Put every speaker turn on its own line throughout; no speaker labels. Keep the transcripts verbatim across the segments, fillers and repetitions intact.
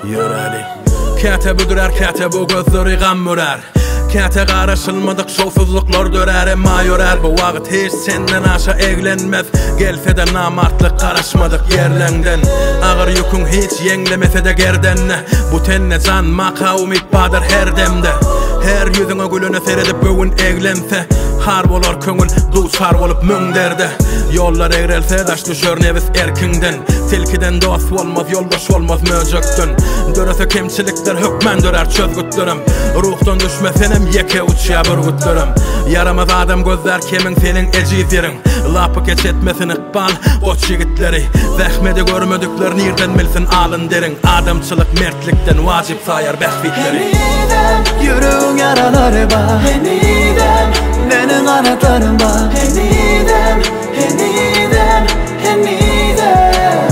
Yöreli Kete büdürer, kete bu gözleri gam mürer. Kete qarışılmadık şovsuzluklar dörer emma yorar. Bu vaqt hiç senden aşa eglenmez. Gelse namartlık qarışmadık yerlenden. Ağır yükün hiç yenglemese de gerdenne. Bu tenne can maka umit badır her demde. Her yüzüne gülüne seredip bugün eglense. Har bolar köngül duçar olup müň derde. Yollar eğrelse daş düşör nevis erkinden. Tilkiden dost olmaz yoldaş olmaz möjöktün. Dörese kemçilikler hükmen dörer çözgütlerim. Ruhtan düşmesenem yeke uçya burgutlerim. Yaramaz adam gözler kemin senin eciz yerin. Lapı geç etmesin ikbal koç yigitleri. Zahmeti görmedikler nirden bilsin alın derin. Adamçılık mertlikten vacip sayar behfitleri.
Henidem yüreğin yaraları var. Henidem benim anahtarım var. Henidem, henidem, henidem.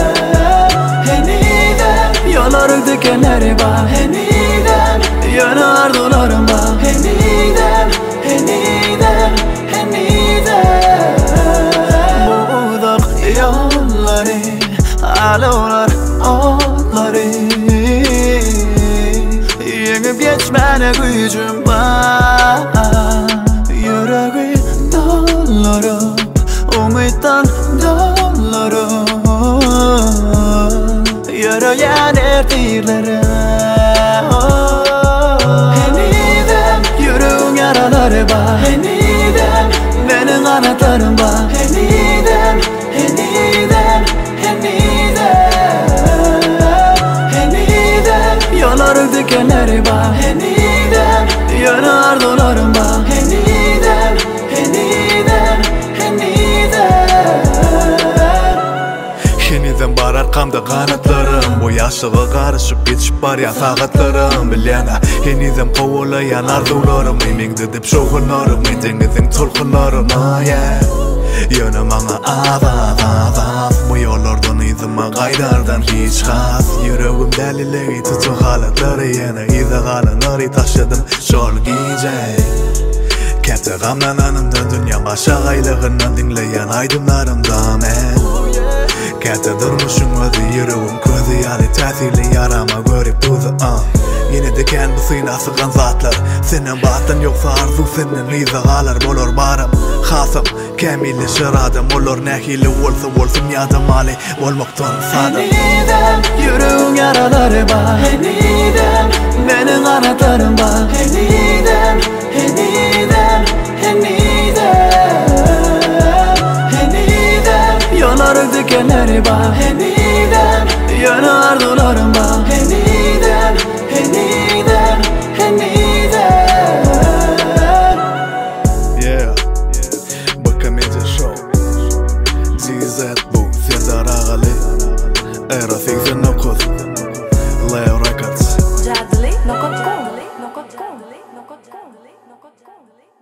Henidem yolların dikenleri var. Henidem yönü arzularım var. Henidem, henidem, henidem. Bu uzak yolları alırlar otları. Yengip geçmene gücüm var. Yüreği doldurup umuttan doldurup yürüyen ertirlere. Henidem yüreğin yaraları var. Henidem benim anahtarım var. Henidem, henidem, henidem. Henidem yolların dikenleri var. Henidem yönü arzularım var. Henidem, henidem, henidem.
Henidem bar arkamda kanatlarım. Bu yaşlığa karışıp geçip bar ya saatlarım. Bilyana henidem kovulayan arzularım. Mimingde dip şoğunlarım. Midengizin tulkunlarım. Oh yeah. Yönüm ana azaz azaz. Bu yollardan izime gaydardan hiç has. Yüreğim delileri tutu halatları yine izi kalanları taşıdım şol giyecek. Kete gamdan anımda dünya başa gaylığından dinleyen aydınlarımda men. Kete durmuşum özü yüreğim közü yani tesirli yarama görüp tuzu uh. Yine de kendi suyuna sıkan zatlar. Senin batın yoksa arzu senin izi galar bolor barım. Khasım kamili şıradım olur nehili olsa olsun yadım ali olmaktan sadım.
Henidem yüreğin yaraları var. Henidem benim anahtarım var. Henidem, henidem, henidem. Henidem yolların dikenleri var. Henidem yönü arzularım var. Henidem, henidem, henidem.
Yeah, Bakamece Show D Z bu Serdar Ağalı Era seksen dokuz Leo Records
Jadli, nokot com, nokot com, nokot com, nokot com.